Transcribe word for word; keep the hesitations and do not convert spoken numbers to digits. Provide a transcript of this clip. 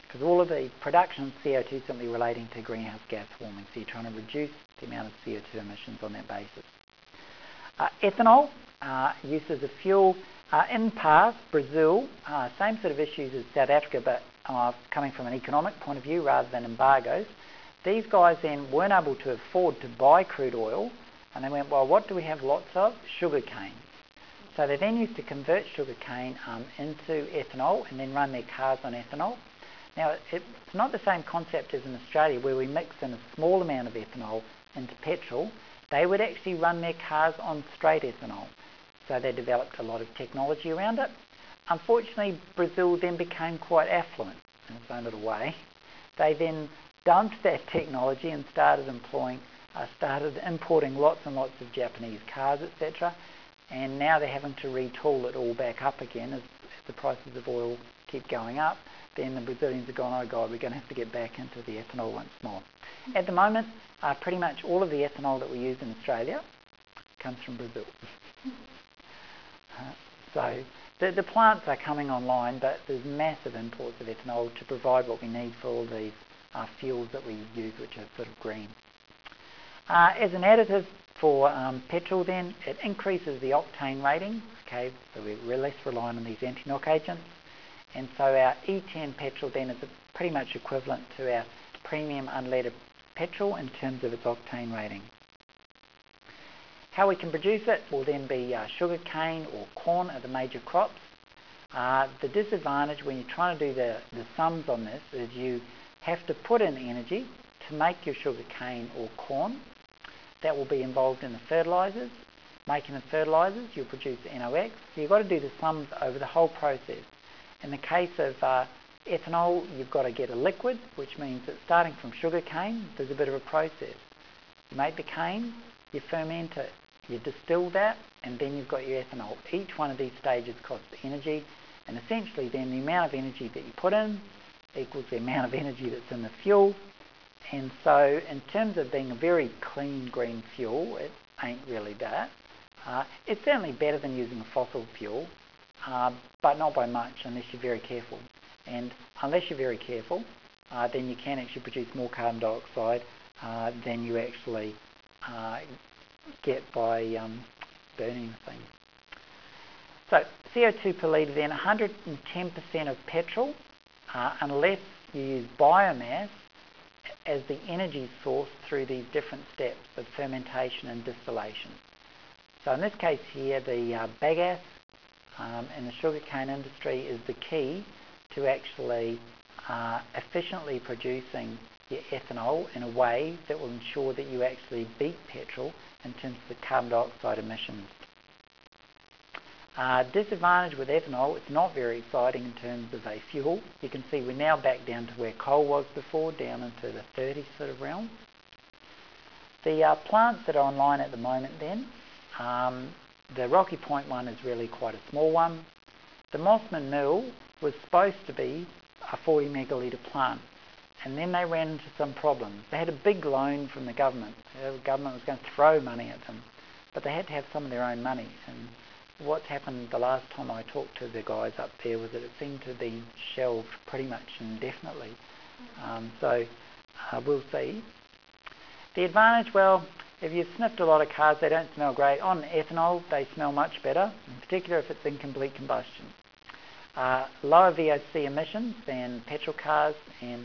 because all of the production of C O two is simply relating to greenhouse gas warming, so you're trying to reduce the amount of C O two emissions on that basis. Uh, ethanol, uh, use as a fuel. Uh, in past, Brazil, uh, same sort of issues as South Africa, but uh, coming from an economic point of view rather than embargoes. These guys then weren't able to afford to buy crude oil, and they went, well, what do we have lots of? Sugar cane. So they then used to convert sugar cane um, into ethanol and then run their cars on ethanol. Now, it's not the same concept as in Australia where we mix in a small amount of ethanol into petrol. They would actually run their cars on straight ethanol. So they developed a lot of technology around it. Unfortunately, Brazil then became quite affluent in its own little way. They then dumped that technology and started employing, uh, started importing lots and lots of Japanese cars, et cetera. And now they're having to retool it all back up again as, as the prices of oil keep going up. Then the Brazilians have gone, oh God, we're going to have to get back into the ethanol once more. At the moment, uh, pretty much all of the ethanol that we use in Australia comes from Brazil. uh, so the, the plants are coming online, but there's massive imports of ethanol to provide what we need for all these uh, fuels that we use, which are sort of green. Uh, as an additive for um, petrol then, it increases the octane rating, okay, so we're less reliant on these anti-knock agents. And so our E ten petrol then is pretty much equivalent to our premium unleaded petrol in terms of its octane rating. How we can produce it will then be uh, sugar cane or corn are the major crops. Uh, the disadvantage when you're trying to do the, the sums on this is you have to put in energy to make your sugar cane or corn. That will be involved in the fertilisers. Making the fertilisers, you'll produce N O X. So you've got to do the sums over the whole process. In the case of uh, ethanol, you've got to get a liquid, which means that starting from sugar cane, there's a bit of a process. You make the cane, you ferment it, you distill that, and then you've got your ethanol. Each one of these stages costs energy, and essentially then the amount of energy that you put in equals the amount of energy that's in the fuel. And so in terms of being a very clean green fuel, it ain't really that. Uh, it's certainly better than using a fossil fuel, uh, but not by much unless you're very careful. And unless you're very careful, uh, then you can actually produce more carbon dioxide uh, than you actually uh, get by um, burning the thing. So C O two per litre then, one hundred ten percent of petrol, uh, unless you use biomass as the energy source through these different steps of fermentation and distillation. So in this case here, the uh, bagasse um, in the sugarcane industry is the key to actually uh, efficiently producing your ethanol in a way that will ensure that you actually beat petrol in terms of the carbon dioxide emissions. Uh, disadvantage with ethanol, it's not very exciting in terms of a fuel. You can see we're now back down to where coal was before, down into the thirty sort of realm. The uh, plants that are online at the moment then, um, the Rocky Point one is really quite a small one. The Mossman Mill was supposed to be a forty megalitre plant, and then they ran into some problems. They had a big loan from the government. The government was going to throw money at them, but they had to have some of their own money. And what's happened the last time I talked to the guys up there was that it seemed to be shelved pretty much indefinitely. Um, so uh, we'll see. The advantage, well, if you've sniffed a lot of cars, they don't smell great. On ethanol, they smell much better, in particular if it's incomplete combustion. Uh, lower V O C emissions than petrol cars, and